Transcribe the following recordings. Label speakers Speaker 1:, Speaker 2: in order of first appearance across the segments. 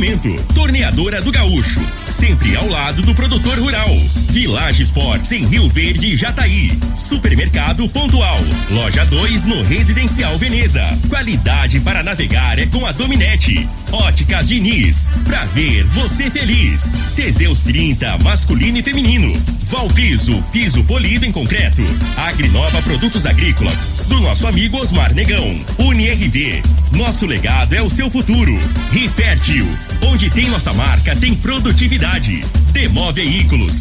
Speaker 1: Oferecimento: Torneadora do Gaúcho, sempre ao lado do produtor rural. Village Sports em Rio Verde e Jataí. Supermercado Pontual. Loja 2 no Residencial Veneza. Qualidade para navegar é com a Dominete. Óticas Diniz, pra ver você feliz. Teseus 30, masculino e feminino. Valpiso, piso polido em concreto. Agrinova Produtos Agrícolas, do nosso amigo Osmar Negão. UniRV, nosso legado é o seu futuro. Rifértil, onde tem nossa marca tem produtividade. Demó Veículos,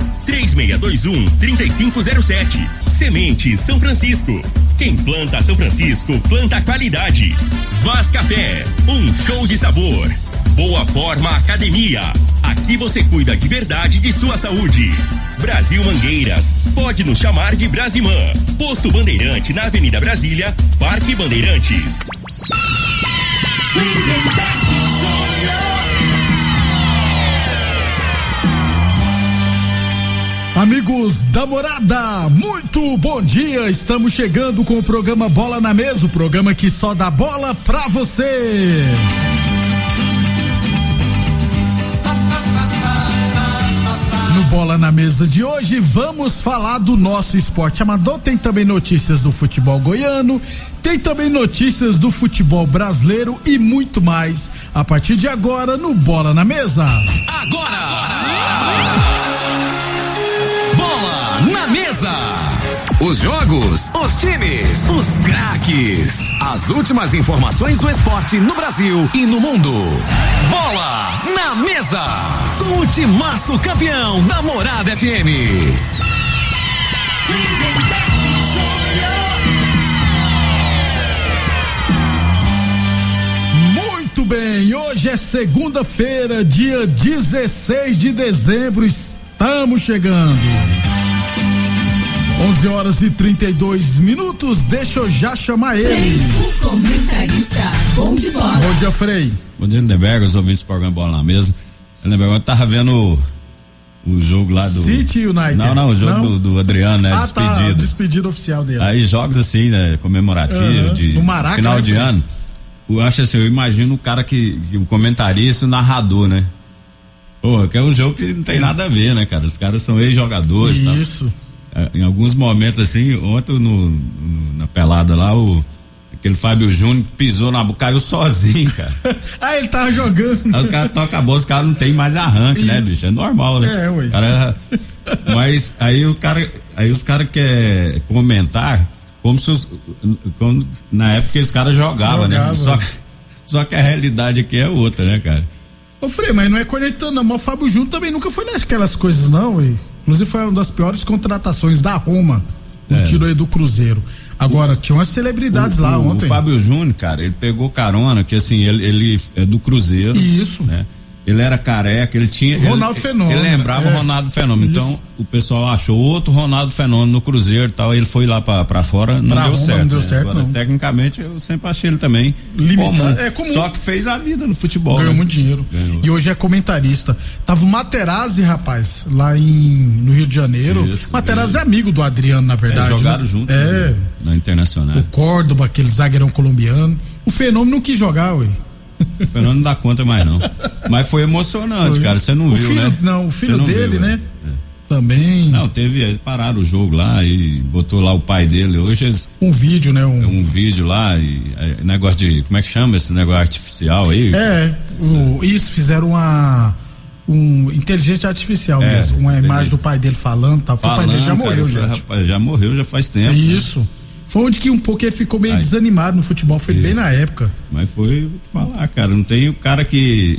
Speaker 1: 3621-3507. Semente São Francisco. Quem planta São Francisco, planta qualidade. Vaz Café, um show de sabor. Boa Forma Academia, aqui você cuida de verdade de sua saúde. Brasil Mangueiras, pode nos chamar de Brasimã. Posto Bandeirante na Avenida Brasília, Parque Bandeirantes.
Speaker 2: Amigos da Morada, muito bom dia. Estamos chegando com o programa Bola na Mesa, o programa que só dá bola pra você. No Bola na Mesa de hoje, vamos falar do nosso esporte amador. Tem também notícias do futebol goiano, tem também notícias do futebol brasileiro e muito mais. A partir de agora, no Bola na Mesa.
Speaker 3: Agora! Bola na Mesa. Os jogos, os times, os craques. As últimas informações do esporte no Brasil e no mundo. Bola na Mesa. Com o timaço campeão da Morada FM.
Speaker 2: Muito bem, hoje é segunda-feira, dia 16 de dezembro. Estamos chegando. 11h32. Deixa eu já chamar ele.
Speaker 4: Frei, o comentarista bom de bola.
Speaker 2: Bom dia, Frei.
Speaker 5: Bom dia, Lindenberg, os ouvintes do programa Bola na Mesa. Lindenberg, eu tava vendo o jogo lá do
Speaker 2: City United.
Speaker 5: Não, o jogo do Adriano, né? Despedida.
Speaker 2: Tá, despedida oficial dele.
Speaker 5: Aí jogos assim, né? Comemorativos, de
Speaker 2: Maraca,
Speaker 5: final
Speaker 2: né,
Speaker 5: de ano. Eu acho assim, eu imagino o cara o comentarista, o narrador, né? Porra, que é um jogo que não tem nada a ver, né, cara? Os caras são ex-jogadores.
Speaker 2: Isso.
Speaker 5: Em alguns momentos assim, ontem na pelada lá, aquele Fábio Júnior pisou na boca, caiu sozinho, cara.
Speaker 2: Ele tava jogando.
Speaker 5: Aí os caras tocam a bola, os caras não tem mais arranque, né, bicho? É normal, né?
Speaker 2: Ué.
Speaker 5: Mas aí os caras querem comentar como na época os caras jogavam, né? Só que a realidade aqui é outra, né, cara?
Speaker 2: Ô, Frei, mas não é conectando, não. Mas o Fábio Júnior também nunca foi naquelas coisas, não, ué. Inclusive foi uma das piores contratações da Roma, tirou aí do Cruzeiro. Agora, tinha umas celebridades lá ontem.
Speaker 5: O Fábio Júnior, cara, ele pegou carona, que assim, ele é do Cruzeiro.
Speaker 2: Isso.
Speaker 5: Né? Ele era careca, ele tinha.
Speaker 2: Ronaldo Fenômeno.
Speaker 5: Ele lembrava o Ronaldo Fenômeno. Isso. Então, o pessoal achou outro Ronaldo Fenômeno no Cruzeiro e tal. Ele foi lá pra fora, não deu certo.
Speaker 2: Não deu certo,
Speaker 5: Agora,
Speaker 2: não.
Speaker 5: Tecnicamente, eu sempre achei ele também comum. Só que fez a vida no futebol.
Speaker 2: Ganhou muito dinheiro.
Speaker 5: Ganhou.
Speaker 2: E hoje é comentarista. Tava o Materazzi, rapaz, lá no Rio de Janeiro. Isso, Materazzi é amigo do Adriano, na verdade.
Speaker 5: Jogaram junto na Internacional.
Speaker 2: O Córdoba, aquele zagueirão colombiano. O Fenômeno não quis jogar, ué.
Speaker 5: O Fernando não dá conta mais não. Mas foi emocionante, cara. Você não viu, né?
Speaker 2: Não, o filho dele, né? Também.
Speaker 5: Não, eles pararam o jogo lá e botou lá o pai dele. Hoje
Speaker 2: um vídeo, né?
Speaker 5: Um vídeo lá e negócio de, como é que chama esse negócio artificial aí?
Speaker 2: Isso, fizeram inteligência artificial mesmo. Uma imagem do pai dele falando, tá? O pai dele já morreu, gente.
Speaker 5: Rapaz, já morreu, já faz tempo.
Speaker 2: Isso. Né? Foi onde que um pouco ele ficou meio desanimado no futebol, foi bem na época.
Speaker 5: Mas foi, vou te falar, cara, não tem o cara que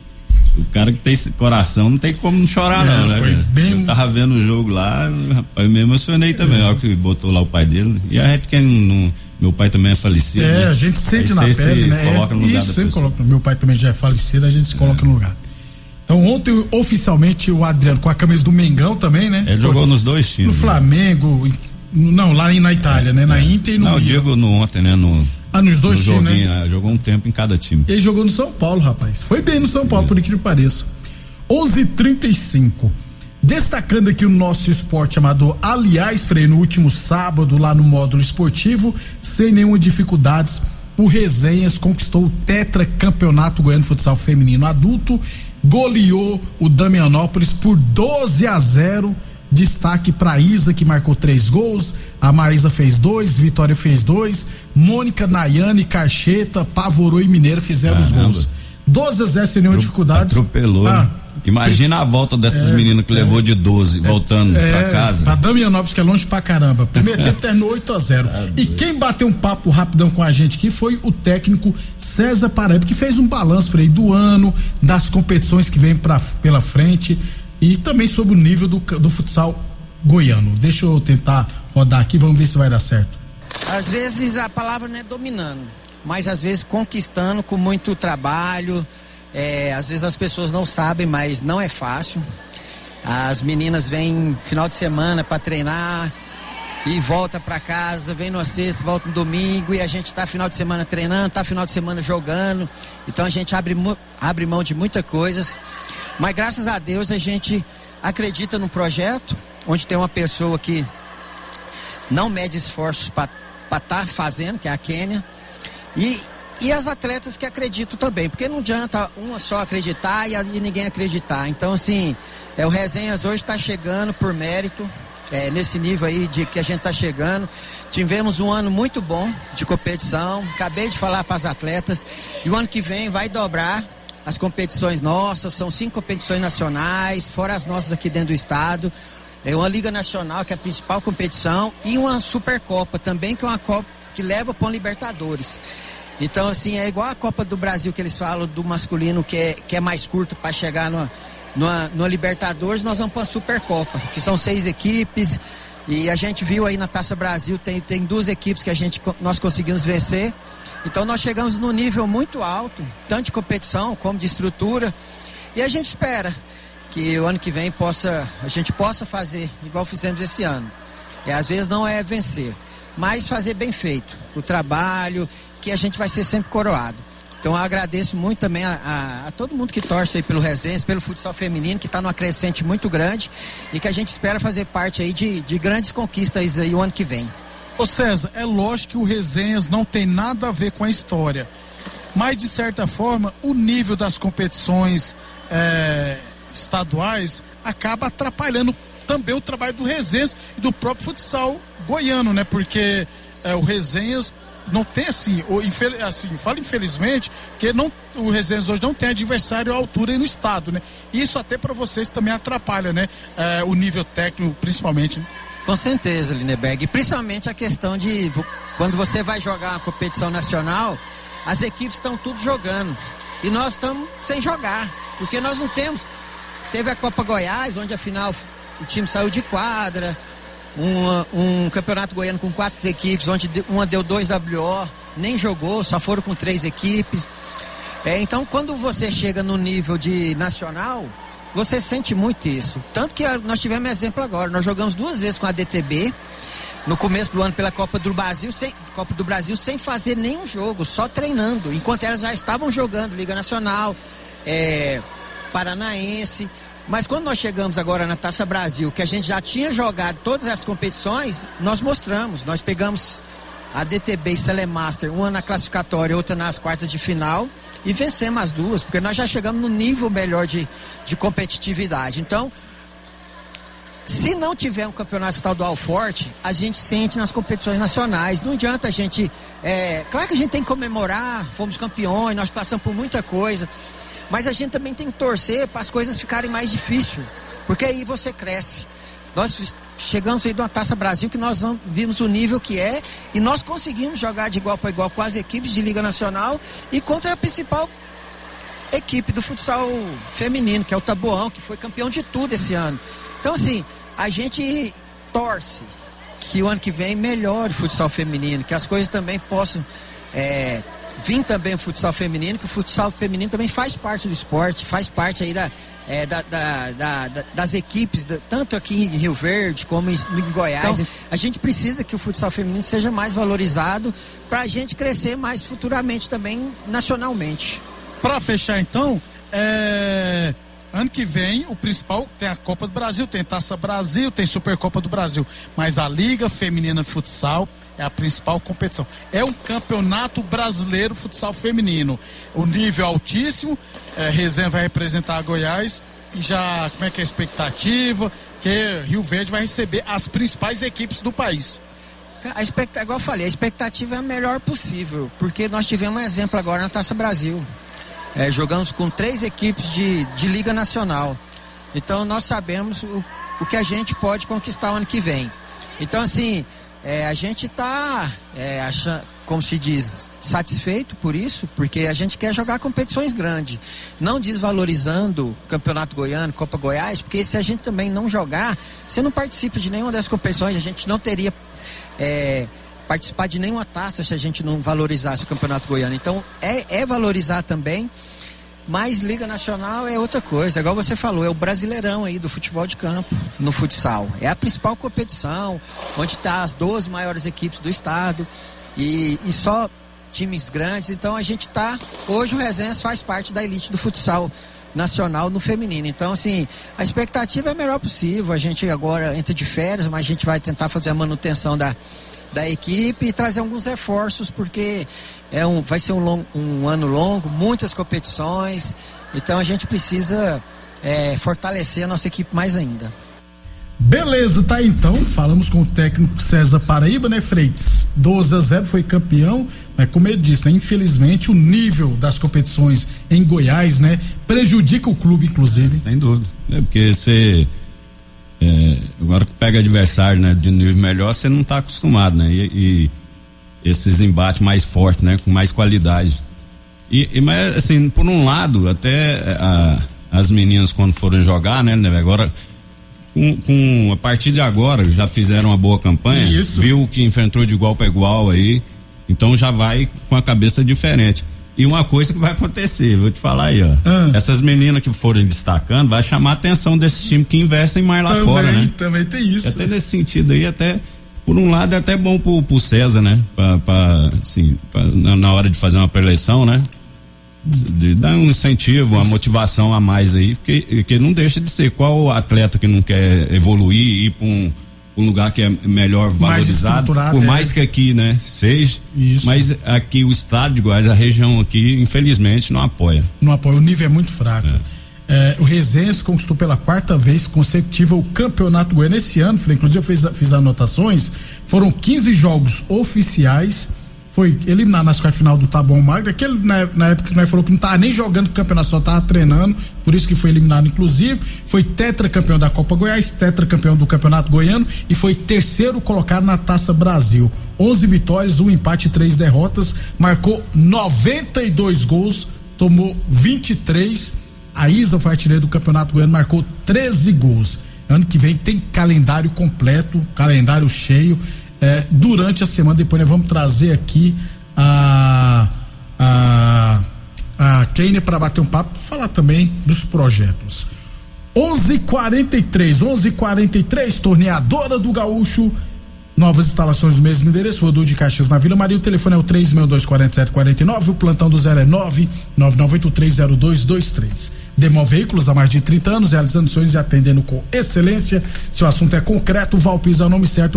Speaker 5: tem esse coração, não tem como não chorar não, né?
Speaker 2: Foi bem...
Speaker 5: Eu tava vendo o jogo lá, rapaz, eu me emocionei também, ó, que botou lá o pai dele. E a gente meu pai também é falecido.
Speaker 2: Né? A gente sente na pele, né?
Speaker 5: Coloca no lugar
Speaker 2: isso, sempre coloca. Meu pai também já é falecido, a gente se coloca no lugar. Então ontem, oficialmente, o Adriano com a camisa do Mengão também, né?
Speaker 5: Ele jogou nos dois times.
Speaker 2: No Flamengo, não, lá na Itália, né? Na Inter e no Rio.
Speaker 5: Não, o Diego ontem, né?
Speaker 2: Nos dois times, né?
Speaker 5: Jogou um tempo em cada time.
Speaker 2: Ele jogou no São Paulo, rapaz. Foi bem no São Paulo, por incrível que pareça. 11h35. Destacando aqui o nosso esporte amador. Aliás, Frei, no último sábado, lá no módulo esportivo, sem nenhuma dificuldades, o Resenhas conquistou o tetracampeonato goiano de futsal feminino adulto, goleou o Damianópolis por 12-0. Destaque para Isa, que marcou 3 gols, a Maísa fez 2, Vitória fez 2, Mônica, Nayane, Carcheta, Pavorô e Mineira fizeram os gols. 12-0 sem nenhuma dificuldade.
Speaker 5: Atropelou. Imagina a volta dessas meninas que levou de 12, voltando pra casa.
Speaker 2: Pra Damianópolis, que é longe pra caramba. Primeiro tempo terminou 8-0. E quem bateu um papo rapidão com a gente aqui foi o técnico César Paraíba, que fez um balanço, Frei, do ano, das competições que vem pela frente e também sobre o nível do futsal goiano. Deixa eu tentar rodar aqui, vamos ver se vai dar certo.
Speaker 6: Às vezes a palavra não é dominando, mas às vezes conquistando com muito trabalho. Às vezes as pessoas não sabem, mas não é fácil. As meninas vêm final de semana para treinar e volta para casa, vem no sexta, volta no domingo, e a gente tá final de semana treinando, tá final de semana jogando. Então a gente abre mão de muitas coisas, mas graças a Deus a gente acredita num projeto onde tem uma pessoa que não mede esforços para estar fazendo, que é a Kênia, e as atletas que acreditam também, porque não adianta uma só acreditar e ninguém acreditar. Então, assim, o Resenhas hoje está chegando por mérito, nesse nível aí de que a gente está chegando. Tivemos um ano muito bom de competição, acabei de falar para as atletas, e o ano que vem vai dobrar as competições nossas, são 5 competições nacionais, fora as nossas aqui dentro do estado, uma Liga Nacional, que é a principal competição, e uma Supercopa também, que é uma Copa que leva para uma Libertadores. Então, assim, é igual a Copa do Brasil que eles falam do masculino, que é mais curto para chegar numa Libertadores. Nós vamos para a Supercopa, que são 6 equipes, e a gente viu aí na Taça Brasil, tem 2 equipes que nós conseguimos vencer. Então nós chegamos num nível muito alto, tanto de competição como de estrutura, e a gente espera que o ano que vem a gente possa fazer igual fizemos esse ano. Às vezes não é vencer, mas fazer bem feito o trabalho, que a gente vai ser sempre coroado. Então eu agradeço muito também a todo mundo que torce aí pelo Resenhas, pelo futsal feminino, que está numa crescente muito grande e que a gente espera fazer parte aí de grandes conquistas aí o ano que vem.
Speaker 2: Ô César, é lógico que o Resenhas não tem nada a ver com a história, mas de certa forma o nível das competições estaduais acaba atrapalhando também o trabalho do Resenhas e do próprio futsal goiano, né? Porque o Resenhas não tem falo infelizmente, que o Resenhas hoje não tem adversário à altura aí no estado, né? Isso até para vocês também atrapalha, né? O nível técnico, principalmente, né?
Speaker 6: Com certeza, Lindeberg, e principalmente a questão de quando você vai jogar uma competição nacional, as equipes estão tudo jogando e nós estamos sem jogar, porque nós não temos. Teve a Copa Goiás, onde afinal o time saiu de quadra, um campeonato goiano com 4 equipes, onde uma deu 2 WO, nem jogou, só foram com 3 equipes. Então quando você chega no nível de nacional, você sente muito isso. Tanto que nós tivemos exemplo agora. Nós jogamos 2 vezes com a DTB no começo do ano pela Copa do Brasil sem fazer nenhum jogo, só treinando, enquanto elas já estavam jogando Liga Nacional, Paranaense. Mas quando nós chegamos agora na Taça Brasil, que a gente já tinha jogado todas as competições, nós pegamos a DTB e Celemaster, uma na classificatória, outra nas quartas de final, e vencemos as 2, porque nós já chegamos no nível melhor de competitividade. Então, se não tiver um campeonato estadual forte, a gente sente nas competições nacionais. Não adianta a gente... claro que a gente tem que comemorar, fomos campeões, nós passamos por muita coisa, mas a gente também tem que torcer para as coisas ficarem mais difíceis, porque aí você cresce. Nós chegamos aí de uma Taça Brasil que nós vimos o nível que é, e nós conseguimos jogar de igual para igual com as equipes de Liga Nacional e contra a principal equipe do futsal feminino, que é o Taboão, que foi campeão de tudo esse ano. Então, assim, a gente torce que o ano que vem melhore o futsal feminino, que as coisas também possam vir também o futsal feminino, que o futsal feminino também faz parte do esporte, faz parte aí das equipes, tanto aqui em Rio Verde como em Goiás. Então, a gente precisa que o futsal feminino seja mais valorizado para a gente crescer mais futuramente também nacionalmente.
Speaker 2: Para fechar então, Ano que vem, o principal tem a Copa do Brasil, tem Taça Brasil, tem Supercopa do Brasil. Mas a Liga Feminina de Futsal é a principal competição. É um campeonato brasileiro futsal feminino. O nível altíssimo, Resende vai representar a Goiás. E já, como é que é a expectativa? Que Rio Verde vai receber as principais equipes do país.
Speaker 6: Igual eu falei, a expectativa é a melhor possível, porque nós tivemos um exemplo agora na Taça Brasil. Jogamos com 3 equipes de Liga Nacional. Então nós sabemos o que a gente pode conquistar o ano que vem. Então assim, a gente está, como se diz, satisfeito por isso, porque a gente quer jogar competições grandes, não desvalorizando o Campeonato Goiano, Copa Goiás, porque se a gente também não jogar, você não participa de nenhuma dessas competições, a gente não teria participar de nenhuma taça se a gente não valorizasse o Campeonato Goiano. Então é valorizar também, mas Liga Nacional é outra coisa, igual você falou, é o Brasileirão aí do futebol de campo no futsal, é a principal competição, onde está as 12 maiores equipes do estado e só times grandes. Então a gente tá, hoje o Resende faz parte da elite do futsal nacional no feminino. Então assim, a expectativa é a melhor possível. A gente agora entra de férias, mas a gente vai tentar fazer a manutenção da equipe e trazer alguns reforços, porque vai ser um ano longo, muitas competições, então a gente precisa fortalecer a nossa equipe mais ainda.
Speaker 2: Beleza, tá então, falamos com o técnico César Paraíba, né, Freitas? 12-0, foi campeão, mas como eu disse, né, infelizmente o nível das competições em Goiás, né, prejudica o clube, inclusive.
Speaker 5: Sem dúvida, porque você agora que pega adversário, né, de nível melhor, você não tá acostumado, né, e esses embates mais fortes, né, com mais qualidade. Mas assim, por um lado, até as meninas quando foram jogar, né, agora a partir de agora já fizeram uma boa campanha. Isso. Viu que enfrentou de igual para igual aí, então já vai com a cabeça diferente. E uma coisa que vai acontecer, vou te falar aí, ó. Essas meninas que forem destacando, vai chamar a atenção desses times que investem mais lá fora, né? Também tem isso. Até nesse sentido aí, até por um lado é até bom pro César, né? Na hora de fazer uma preleção, né? De dar um incentivo, uma motivação a mais aí, porque não deixa de ser. Qual atleta que não quer evoluir e ir para um lugar que é melhor valorizado, por mais que aqui, né, seja. Isso. Mas aqui o estado de Goiás, a região aqui, infelizmente, não apoia. Não apoia, o nível é muito fraco. O Resende conquistou pela 4ª vez consecutiva o Campeonato Goiano esse ano, inclusive eu fiz anotações, foram 15 jogos oficiais. Foi eliminado nas quartas final do Taboão Magro, aquele na época que nós falou que não tava nem jogando o campeonato, só tava treinando, por isso que foi eliminado inclusive. Foi tetracampeão da Copa Goiás, tetracampeão do Campeonato Goiano e foi 3º colocado na Taça Brasil. 11 vitórias, 1 empate e 3 derrotas, marcou 92 gols, tomou 23. A Isa foi artilheira do Campeonato Goiano, marcou 13 gols. Ano que vem tem calendário completo, calendário cheio. Durante a semana, depois nós vamos trazer aqui a Keiner para bater um papo, falar também dos projetos. 11:43, Torneadora do Gaúcho, novas instalações do mesmo endereço, Rodul de Caxias na Vila Maria. O telefone é o 3624749, o plantão do 0 é 999830223. Demol Veículos há mais de 30 anos, realizando sonhos e atendendo com excelência. Se o assunto é concreto, Valpisa é o nome certo,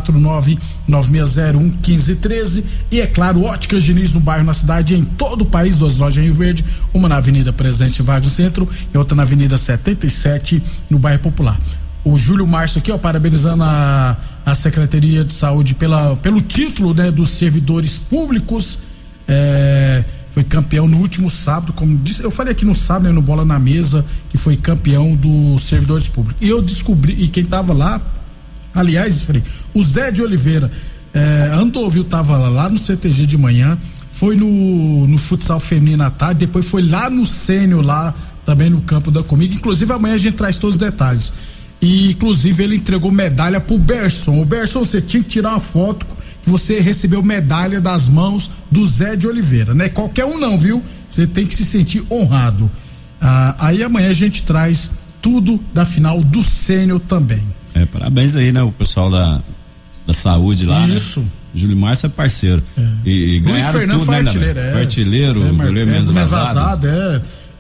Speaker 5: 64996011513. E é claro, Óticas Diniz no bairro, na cidade e em todo o país, 2 lojas em Rio Verde, uma na Avenida Presidente Vargas Centro e outra na Avenida 77 no bairro Popular. O Júlio Márcio aqui, ó, parabenizando a Secretaria de Saúde pelo título, né, dos servidores públicos. Foi campeão no último sábado, como disse, eu falei aqui no sábado, né, no Bola na Mesa, que foi campeão dos servidores públicos. E eu descobri, e quem tava lá, aliás, falei, o Zé de Oliveira, Andovil tava lá no CTG de manhã, foi no futsal feminino à tarde, depois foi lá no sênior, lá também no campo da Comigo. Inclusive amanhã a gente traz todos os detalhes. E inclusive ele entregou medalha pro Berson. O Berson, você tinha que tirar uma foto que você recebeu medalha das mãos do Zé de Oliveira, né? Qualquer um não, viu? Você tem que se sentir honrado. Aí amanhã a gente traz tudo da final do sênior também. Parabéns aí, né? O pessoal da saúde lá. Isso. Né? Júlio Márcio é parceiro. E ganharam Luiz Fernando tudo, foi artilheiro, foi artilheiro, goleiro menos vazado.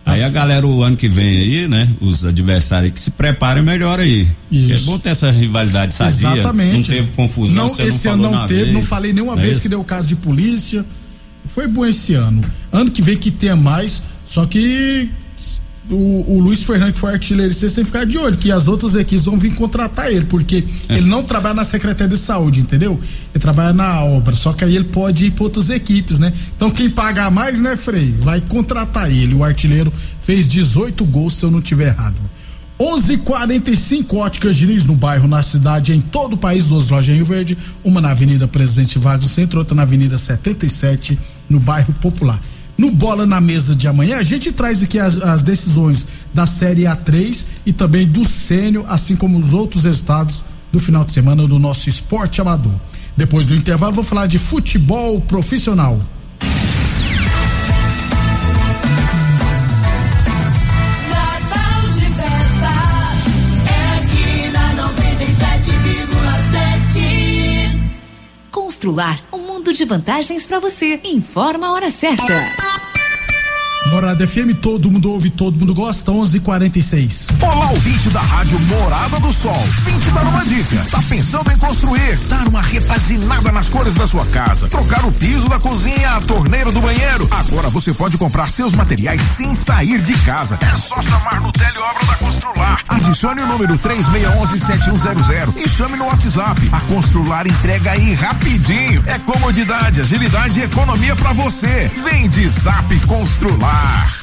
Speaker 5: Aí a galera, o ano que vem aí, né? Os adversários que se preparem melhor aí. Isso. É bom ter essa rivalidade sadia.
Speaker 2: Exatamente.
Speaker 5: Não teve confusão.
Speaker 2: Não, esse ano não teve, não falei nenhuma vez que deu caso de polícia. Foi bom esse ano. Ano que vem que tenha mais, só que o Luiz Fernando, que foi artilheiro, vocês têm que ficar de olho, que as outras equipes vão vir contratar ele, porque ele não trabalha na Secretaria de Saúde, entendeu? Ele trabalha na obra, só que aí ele pode ir para outras equipes, né? Então quem pagar mais, né, Frei, vai contratar ele. O artilheiro fez 18 gols, se eu não tiver errado. 11:45, Óticas Diniz, no bairro, na cidade, em todo o país, 2 lojas em Rio Verde, uma na Avenida Presidente Vargas no centro, outra na Avenida 77, no bairro Popular. No Bola na Mesa de amanhã, a gente traz aqui as decisões da Série A3 e também do Sênior, assim como os outros resultados do final de semana do nosso esporte amador. Depois do intervalo, vou falar de futebol profissional.
Speaker 4: Constrular um mundo de vantagens para você. Informa a hora certa.
Speaker 2: Morada FM, todo mundo ouve, todo mundo gosta, 11:46.
Speaker 7: Olá, ouvinte da Rádio Morada do Sol. Vim te dar uma dica. Tá pensando em construir, dar uma repaginada nas cores da sua casa, trocar o piso da cozinha, a torneira do banheiro? Agora você pode comprar seus materiais sem sair de casa. É só chamar no Teleobra da Constrular. Adicione o número 3611-7100 e chame no WhatsApp. A Constrular entrega aí rapidinho. É comodidade, agilidade e economia pra você. Vem de Zap Constrular.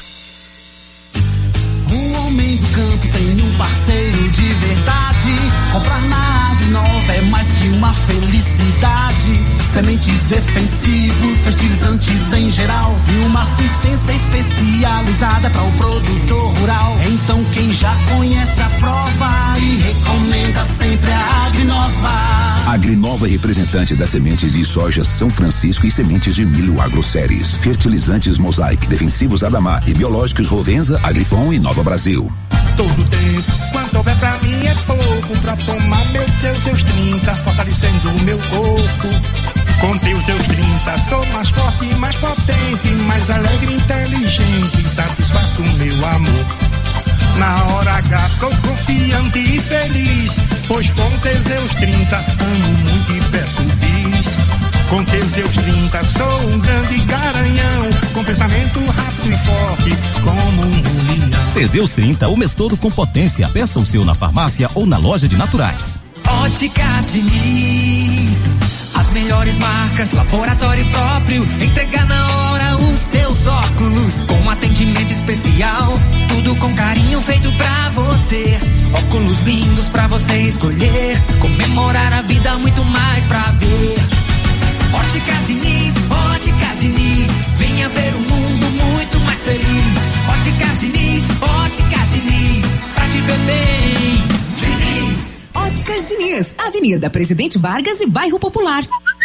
Speaker 8: O homem do campo tem um parceiro de verdade. Comprar na Agrinova é mais que uma felicidade. Sementes defensivos, fertilizantes em geral e uma assistência especializada para o produtor rural. Então quem já conhece a prova e recomenda sempre a Agrinova.
Speaker 9: Agrinova é representante das sementes de soja São Francisco e sementes de milho Agroséries. Fertilizantes Mosaic, defensivos Adamar e biológicos Rovenza, Agripom e Nova Brasil.
Speaker 10: Todo tempo, quanto houver pra mim é pouco pra tomar seus 30, fortalecendo o meu corpo. Com teus 30, sou mais forte, mais potente, mais alegre, inteligente, satisfaço o meu amor. Na hora H sou confiante e feliz, pois com Teseus 30 amo muito e peço bis. Com Teseus 30 sou um grande garanhão, com pensamento rápido e forte como um leão.
Speaker 11: Teseus 30, o mês todo com potência. Peça o seu na farmácia ou na loja de naturais.
Speaker 12: Óticas Diniz, as melhores marcas, laboratório próprio, entrega na hora os seus óculos, com atendimento especial, tudo com carinho feito pra você. Óculos lindos pra você escolher, comemorar a vida, muito mais pra ver. Óticas Diniz, Óticas Diniz, venha ver um mundo muito mais feliz. Óticas Diniz, pra te ver bem. Diniz.
Speaker 4: Óticas Diniz, Avenida Presidente Vargas e Bairro Popular.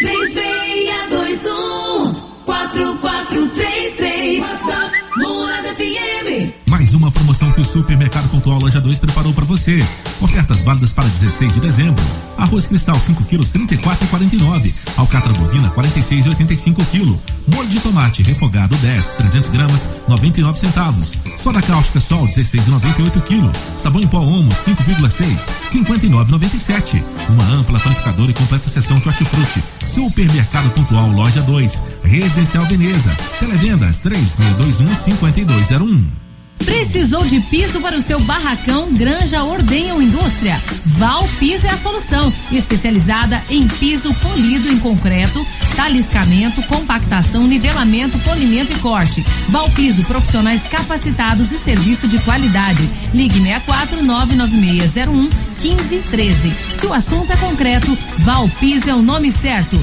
Speaker 13: 3621-4433. WhatsApp Morada FM.
Speaker 14: Mais uma promoção que o Supermercado Pontual Loja 2 preparou para você. Ofertas válidas para 16 de dezembro. Arroz Cristal 5 quilos, R$34,49. Alcatra bovina 46,85 kg. Molho de tomate refogado 10, 300 gramas, 99 centavos. Soda cáustica Sol 16,98 kg. Sabão em pó Omo 5,6, 59,97. Uma ampla panificadora e completa seção de hortifruti. Supermercado Pontual Loja 2, Residencial Veneza. Televendas 3621-5201.
Speaker 15: Precisou de piso para o seu barracão, granja, ordenha ou indústria? Val Piso é a solução, especializada em piso polido em concreto, taliscamento, compactação, nivelamento, polimento e corte. Val Piso, profissionais capacitados e serviço de qualidade. Ligue 64-99601-1513. Se o assunto é concreto, Val Piso é o nome certo.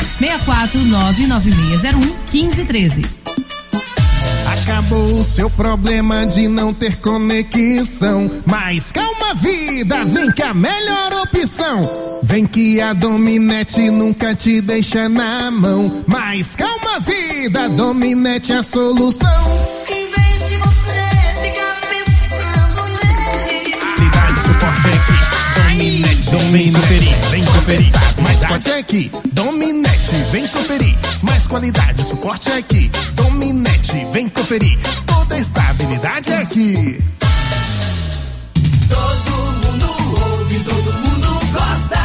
Speaker 15: 64-99601-1513.
Speaker 16: Acabou o seu problema de não ter conexão. Mas calma, vida, vem que a melhor opção. Vem que a Dominete nunca te deixa na mão. Mas calma, vida, Dominete é a solução.
Speaker 13: Em vez de você ficar pensando nele,
Speaker 10: qualidade, suporte, Dominete, domínio, perigo, vem com
Speaker 16: conferir. Mais forte é aqui, Dominete, vem conferir. Mais qualidade, suporte é aqui, Dominete, vem conferir. Toda estabilidade é aqui.
Speaker 13: Todo mundo ouve, todo mundo gosta.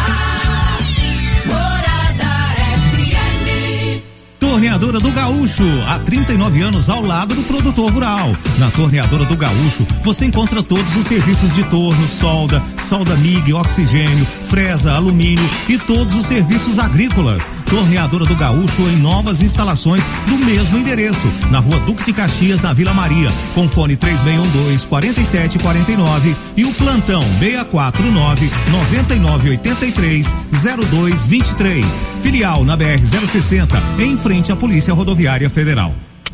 Speaker 13: Morada FM.
Speaker 14: Torneadora do Gaúcho, há 39 anos ao lado do produtor rural. Na Torneadora do Gaúcho, você encontra todos os serviços de torno, solda MIG, oxigênio, fresa, alumínio e todos os serviços agrícolas. Torneadora do Gaúcho em novas instalações no mesmo endereço, na Rua Duque de Caxias, na Vila Maria, com fone 3612-4749 e o plantão 649-9983-0223. Filial na BR-060, em frente à Polícia Rodoviária Federal.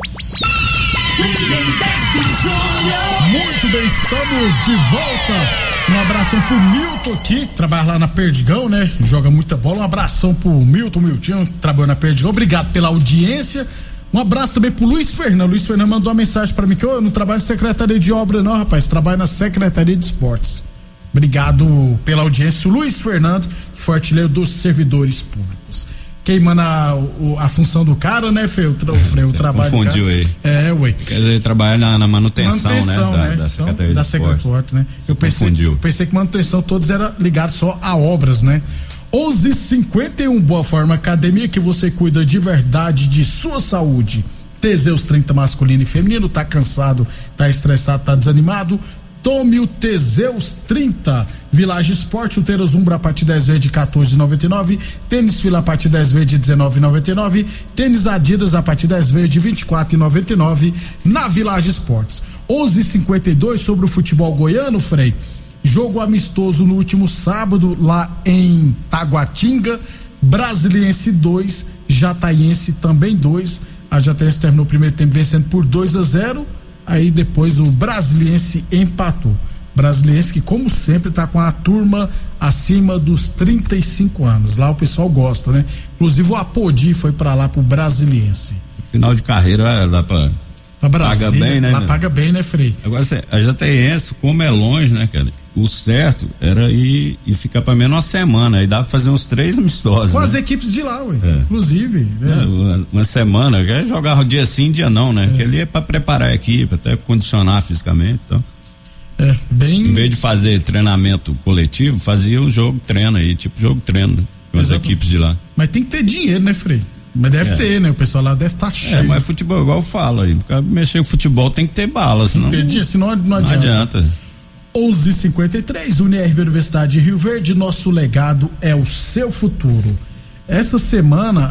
Speaker 2: Muito bem, estamos de volta. Um abração pro Milton aqui, que trabalha lá na Perdigão, né? Joga muita bola. Um abração pro Miltinho, que trabalha na Perdigão. Obrigado pela audiência. Um abraço também pro Luiz Fernando. Luiz Fernando mandou uma mensagem pra mim que eu não trabalho na Secretaria de Obra não, rapaz. Trabalho na Secretaria de Esportes. Obrigado pela audiência. O Luiz Fernando, que foi artilheiro dos servidores públicos. Queimando a função do cara, né, Fê? O trabalho
Speaker 5: confundiu aí.
Speaker 2: Ué.
Speaker 5: Quer dizer, ele trabalha na manutenção, né? Da Secretaria de Esportes.
Speaker 2: Né? Eu pensei que manutenção todos era ligado só a obras, né? 11:51, Boa Forma Academia, que você cuida de verdade de sua saúde. Teseus 30 masculino e feminino, tá cansado, tá estressado, tá desanimado? Tome o Teseus 30. Village Esporte, chuteiros Umbro a partir 10 vezes de R$14,99. Tênis Fila a partir 10 vezes de R$19,99. Tênis Adidas a partir 10 vezes de R$24,99 na Village Esportes. 11:52 sobre o futebol goiano, Frei. Jogo amistoso no último sábado lá em Taguatinga. Brasiliense 2, Jataiense também 2. A Jataiense terminou o primeiro tempo vencendo por 2-0. Aí depois o Brasiliense empatou. Brasiliense que, como sempre, tá com a turma acima dos 35 anos. Lá o pessoal gosta, né? Inclusive o Apodi foi pra lá pro Brasiliense.
Speaker 5: Final de carreira dá pra
Speaker 2: Brasília,
Speaker 5: paga bem, né?
Speaker 2: Lá paga bem, né, Frei?
Speaker 5: Agora, a Jataiense, como é longe, né, cara? O certo era ir e ficar pra menos uma semana. Aí dá pra fazer uns 3 amistosos.
Speaker 2: Com
Speaker 5: né?
Speaker 2: as equipes de lá, ué. Inclusive.
Speaker 5: Uma semana, quer jogar dia sim, dia não, né? Que ali é pra preparar a equipe, até condicionar fisicamente. Então. Em vez de fazer treinamento coletivo, fazia um jogo-treino aí, tipo jogo-treino, né? Com as equipes de lá.
Speaker 2: Mas tem que ter dinheiro, né, Frei? Mas deve ter, né? O pessoal lá deve estar cheio.
Speaker 5: Mas futebol, igual eu falo aí, pra mexer com futebol tem que ter bala, senão.
Speaker 2: Tem que ter dinheiro, senão não adianta. 11:53, UniRV Universidade de Rio Verde, nosso legado é o seu futuro. Essa semana,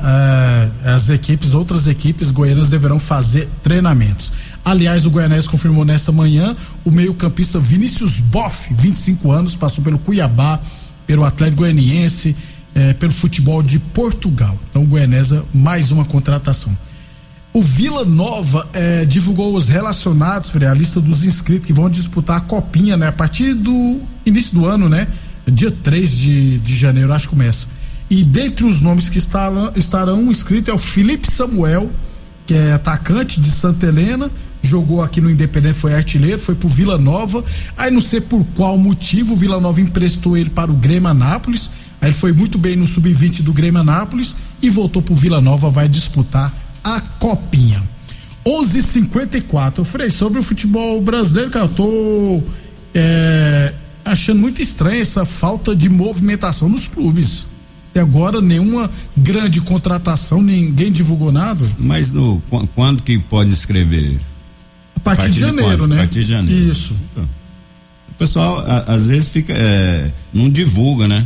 Speaker 2: outras equipes goianas deverão fazer treinamentos. Aliás, o Goianese confirmou nessa manhã o meio-campista Vinícius Boff, 25 anos, passou pelo Cuiabá, pelo Atlético Goianiense, pelo futebol de Portugal. Então, o Goianese, mais uma contratação. O Vila Nova divulgou os relacionados, a lista dos inscritos que vão disputar a Copinha, né? A partir do início do ano, né? Dia 3 de janeiro, acho que começa. E dentre os nomes que estarão inscritos é o Felipe Samuel, que é atacante de Santa Helena, jogou aqui no Independente, foi artilheiro, foi pro Vila Nova. Aí não sei por qual motivo o Vila Nova emprestou ele para o Grêmio Anápolis. Aí ele foi muito bem no sub-20 do Grêmio Anápolis e voltou pro Vila Nova, vai disputar a Copinha. 11:54. Frei, sobre o futebol brasileiro, cara, eu tô achando muito estranha essa falta de movimentação nos clubes. Até agora nenhuma grande contratação, ninguém divulgou nada.
Speaker 5: Mas quando que pode inscrever?
Speaker 2: A partir de janeiro, né?
Speaker 5: A partir de janeiro.
Speaker 2: Isso.
Speaker 5: Então, o pessoal às vezes fica não divulga, né?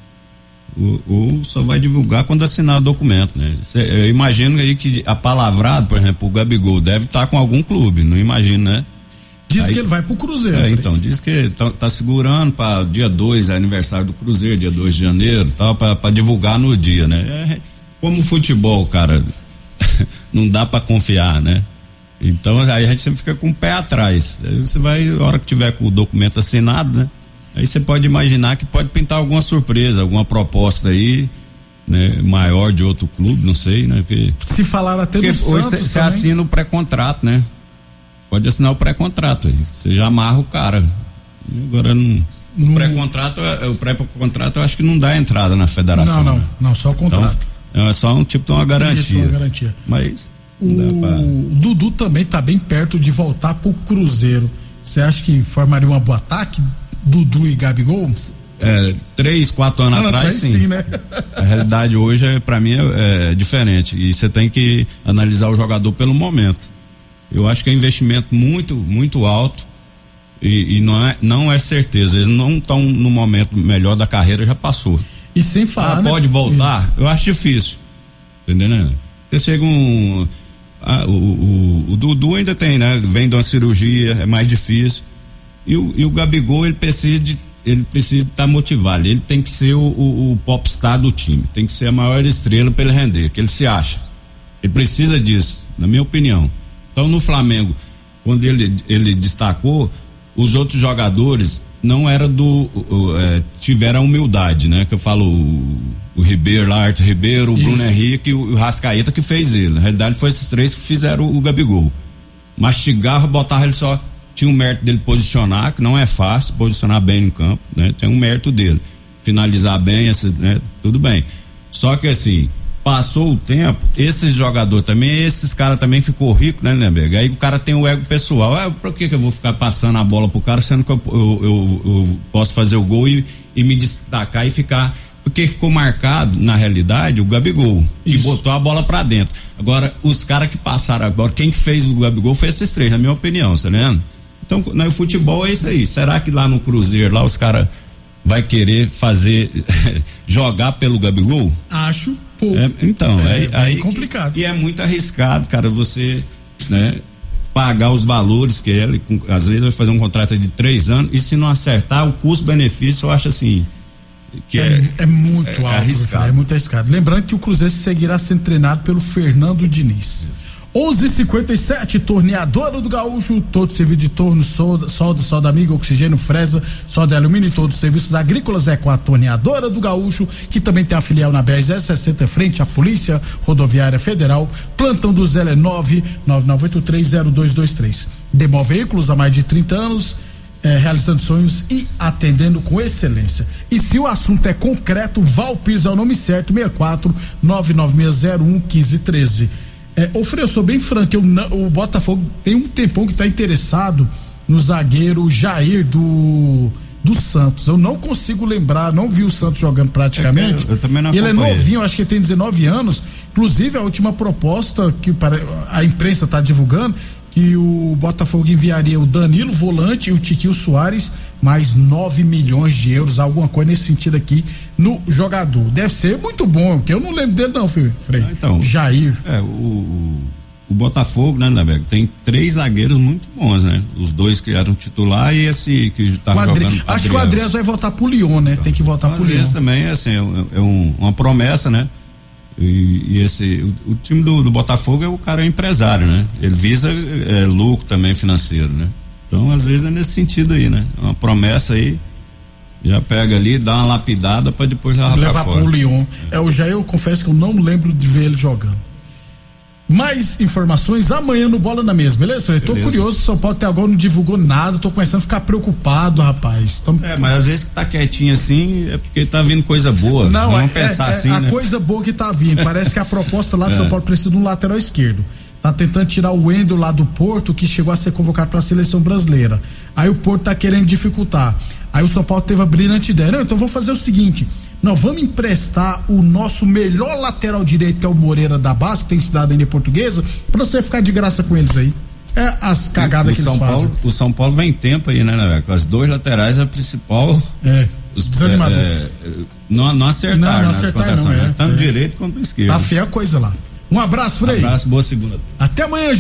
Speaker 5: Ou só vai divulgar quando assinar o documento, né? Eu imagino aí que apalavrado, por exemplo, o Gabigol deve estar com algum clube, não imagino, né?
Speaker 2: Diz que ele vai pro Cruzeiro.
Speaker 5: Então, diz que tá segurando para dia 2, aniversário do Cruzeiro, dia 2 de janeiro, tal, para divulgar no dia, né? Como o futebol, cara, não dá para confiar, né? Então, aí a gente sempre fica com o pé atrás. Aí você vai, a hora que tiver com o documento assinado, né? Aí você pode imaginar que pode pintar alguma surpresa, alguma proposta aí, né? Maior de outro clube, não sei, né?
Speaker 2: Se falar até do Santos
Speaker 5: hoje você assina o pré-contrato, né? Pode assinar o pré-contrato aí, você já amarra o cara. Agora no O pré-contrato eu acho que não dá entrada na federação.
Speaker 2: Não, só o contrato.
Speaker 5: Então, é só um tipo de uma garantia.
Speaker 2: Isso, uma garantia.
Speaker 5: Mas
Speaker 2: o Dudu também tá bem perto de voltar pro Cruzeiro. Você acha que formaria uma boa ataque, Dudu e Gabigol?
Speaker 5: 3, 4 anos atrás, sim.
Speaker 2: Né?
Speaker 5: A realidade hoje, pra mim, é diferente. E você tem que analisar o jogador pelo momento. Eu acho que é um investimento muito, muito alto e não é certeza. Eles não estão no momento melhor da carreira, já passou.
Speaker 2: E sem falar,
Speaker 5: pode voltar? Eu acho difícil. Entendendo? Você chega o Dudu ainda tem, né? Vem de uma cirurgia, é mais difícil. E o Gabigol, ele precisa estar motivado. Ele tem que ser o popstar do time. Tem que ser a maior estrela para ele render, que ele se acha. Ele precisa disso, na minha opinião. Então, no Flamengo, quando ele destacou, os outros jogadores não era tiveram a humildade, né? Que eu falo o Ribeiro lá, Arthur Ribeiro, o Bruno Henrique e o Rascaeta que fez ele. Na realidade, foi esses 3 que fizeram o Gabigol. Mastigaram, botaram ele só. Tinha o mérito dele posicionar, que não é fácil posicionar bem no campo, né? Tem um mérito dele. Finalizar bem, né? Tudo bem. Só que assim, passou o tempo, esses jogadores também, esses caras também ficou rico, né, Lemberg? Aí o cara tem o ego pessoal. Por que eu vou ficar passando a bola pro cara, sendo que eu posso fazer o gol e me destacar e ficar. Porque ficou marcado, na realidade, o Gabigol, que botou a bola pra dentro. Agora, os caras que passaram agora, quem que fez o Gabigol foi esses 3, na minha opinião, tá vendo? Então, no futebol é isso aí. Será que lá no Cruzeiro, lá os caras vai querer jogar pelo Gabigol?
Speaker 2: Acho pouco.
Speaker 5: É
Speaker 2: complicado.
Speaker 5: E é muito arriscado, cara, você, né, pagar os valores que ele, às vezes vai fazer um contrato de 3 anos e se não acertar, o custo-benefício, eu acho assim, que
Speaker 2: é muito alto,
Speaker 5: arriscado.
Speaker 2: É muito arriscado. Lembrando que o Cruzeiro seguirá sendo treinado pelo Fernando Diniz. 11:57, Torneadora do Gaúcho, todo serviço de torno, solda amiga, oxigênio, fresa, solda alumínio e todos os serviços agrícolas é com a Torneadora do Gaúcho, que também tem a filial na BR-060, frente à Polícia Rodoviária Federal. Plantão do Zé é 999830223. Demol Veículos há mais de 30 anos, realizando sonhos e atendendo com excelência. E se o assunto é concreto, Valpis é o nome certo, 64-99601-1513. Eu sou bem franco, o Botafogo tem um tempão que tá interessado no zagueiro Jair do Santos. Eu não consigo lembrar, não vi o Santos jogando praticamente.
Speaker 5: Eu também não acompanhei.
Speaker 2: Ele é novinho, acho que ele tem 19 anos. Inclusive, a última proposta que a imprensa tá divulgando, que o Botafogo enviaria o Danilo volante e o Tiquinho Soares, mais 9 milhões de euros, alguma coisa nesse sentido aqui no jogador. Deve ser muito bom, porque eu não lembro dele não, Frei.
Speaker 5: Então,
Speaker 2: Jair.
Speaker 5: O Botafogo, né, Lemberg, tem 3 zagueiros muito bons, né? Os 2 que eram titular e esse que tá jogando.
Speaker 2: Acho que o Adriano vai voltar pro Lyon, né? Então, tem que voltar pro Lyon.
Speaker 5: Esse também, assim, uma promessa, né? E o time do Botafogo o cara é empresário, né? Ele visa lucro também financeiro, né? Então, às vezes é nesse sentido aí, né? Uma promessa aí, já pega ali, dá uma lapidada pra depois levar
Speaker 2: pro Lyon. O Jair, eu confesso que eu não lembro de ver ele jogando. Mais informações amanhã no Bola na Mesa, beleza? Tô curioso, o São Paulo até agora não divulgou nada, tô começando a ficar preocupado, rapaz.
Speaker 5: Mas às vezes que tá quietinho assim, é porque tá vindo coisa boa.
Speaker 2: Não,
Speaker 5: vamos pensar assim,
Speaker 2: a
Speaker 5: né?
Speaker 2: coisa boa que tá vindo, parece que a proposta lá do São Paulo precisa de um lateral esquerdo. Tá tentando tirar o Wendel lá do Porto, que chegou a ser convocado para a seleção brasileira. Aí o Porto tá querendo dificultar. Aí o São Paulo teve a brilhante ideia. Não, então vamos fazer o seguinte: nós vamos emprestar o nosso melhor lateral direito, que é o Moreira da base, que tem estudado ainda em portuguesa, pra você ficar de graça com eles aí. É as cagadas que eles fazem.
Speaker 5: O São Paulo vem tempo aí, né, com as 2 laterais, a principal.
Speaker 2: Desanimador.
Speaker 5: Não acertaram nas contratações, tanto direito quanto esquerdo.
Speaker 2: Tá feia a coisa lá. Um abraço, Frei.
Speaker 5: Um abraço, boa segunda.
Speaker 2: Até amanhã,